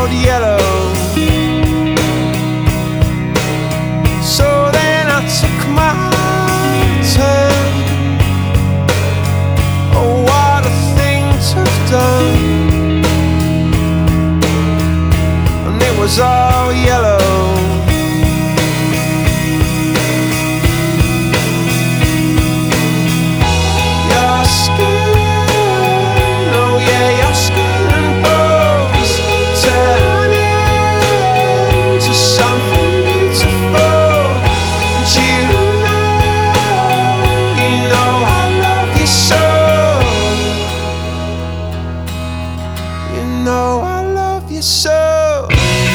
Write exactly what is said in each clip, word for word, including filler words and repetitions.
out yellow. So then I took my turn. Oh, what a thing to have done. And it was all yellow. No, I love you so.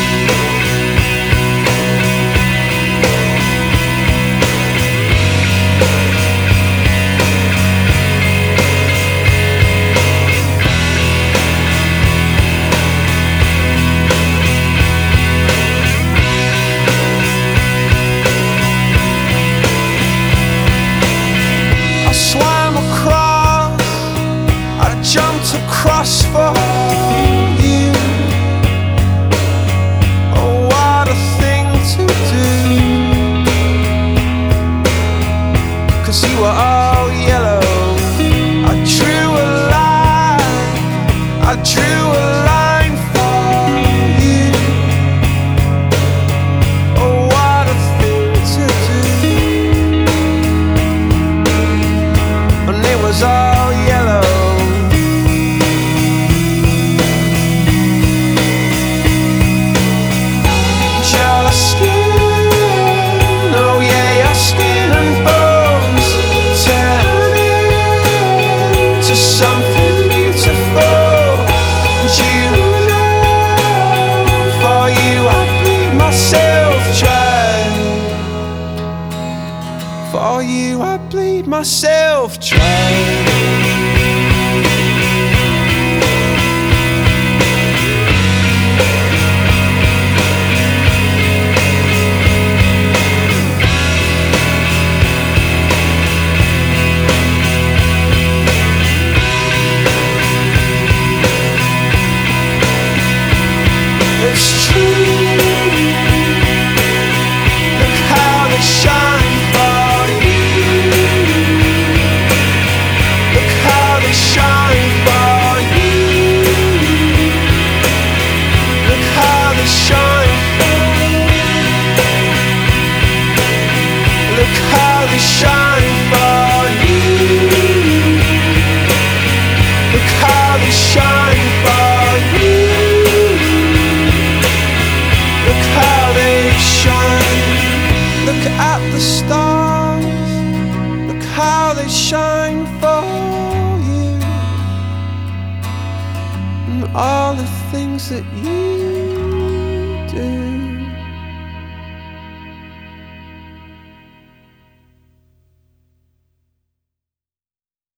I swam across, I jumped across for you. Oh, what a thing to do. 'Cause you were all yellow. I drew a line, I drew a line for you. Oh, what a thing to do. And it was all yellow. For you I bleed myself dry. It's true. Look how they shine for you. Look how they shine for you. Look how they shine for you. Look how they shine for you. Look how they shine for you. Look how they shine. Look at the stars. Look how they shine for you. And all the things that you do.